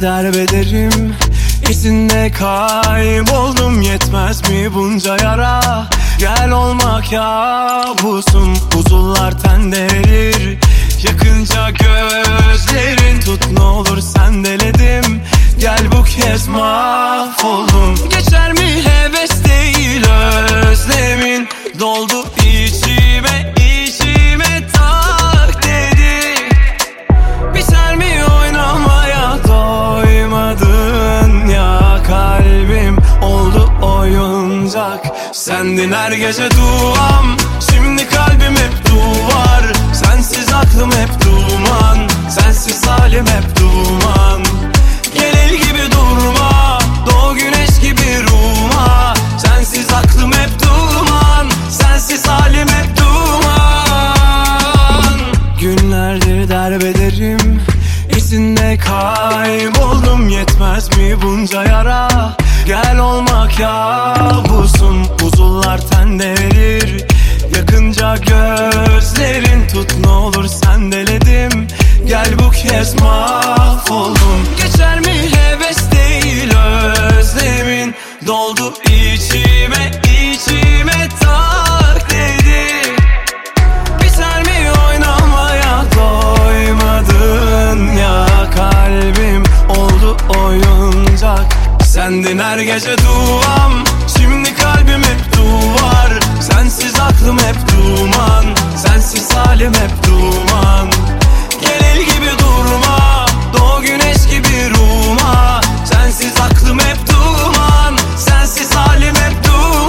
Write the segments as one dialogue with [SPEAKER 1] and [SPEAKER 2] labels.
[SPEAKER 1] derbederim, İzinde kayboldum, yetmez mi bunca yara? Gel olmak kabusum, buzullar tende erir. Yakınca gözlerin tut, ne olur sendeledim. Gel bu kez mahvoldum. Geçer mi heves değil özlemin, doldu içime içime tak dedi. Biter mi oynamaya doymadın ya, kalbim oldu oyuncak. Sendin her gece duam, şimdi kalbim hep duvar. Sensiz aklım hep duman, sensiz halim hep duman. Gel el gibi durma, doğu güneş gibi ruhuma. Sensiz aklım hep duman, sensiz halim hep duman. Günlerdir derbederim, İzinde kayboldum, yetmez mi bunca yara? Gel olmak kabusum, buzullar tende erir. Yakınca gözlerin tut, ne olur sendeledim. Gel bu kez mahvoldum. Geçer mi heves değil özlemin, doldu içime içime tak dedi. Biter mi oynamaya doymadın ya, kalbim oldu oyuncak. Sendin her gece duam, şimdi kalbim hep duvar. Sensiz aklım hep duman, sensiz halim hep duman. Gel el gibi durma, doğu güneş gibi ruhuma. Sensiz aklım hep duman, sensiz halim hep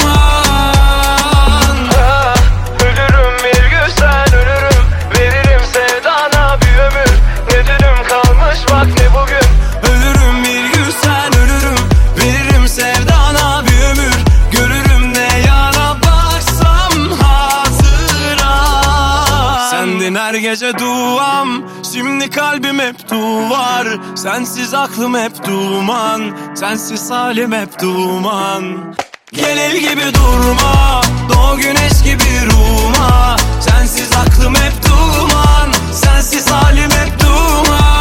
[SPEAKER 1] duman.
[SPEAKER 2] Ölürüm bir gün sen ölürüm, veririm sevdana bir ömür. Ne dünüm kalmış bak ne bugün.
[SPEAKER 1] Ölürüm bir gün sen ölürüm, veririm sevdana bir ömür. Görürüm ne yana baksam hatıra. Sendin her gece duam, şimdi kalbim hep duvar. Sensiz aklım hep duman, sensiz halim hep duman. Gel el gibi durma, doğu güneş gibi ruhuma. Sensiz aklım hep duman, sensiz halim hep duman.